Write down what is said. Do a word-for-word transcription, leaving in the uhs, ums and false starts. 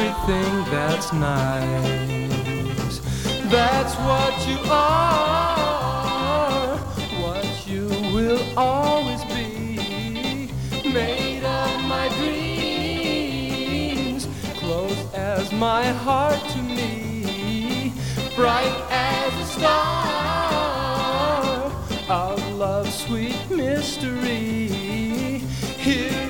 everything that's nice. That's what you are, what you will always be. Made of my dreams, close as my heart to me, bright as a star of love's sweet mystery. Here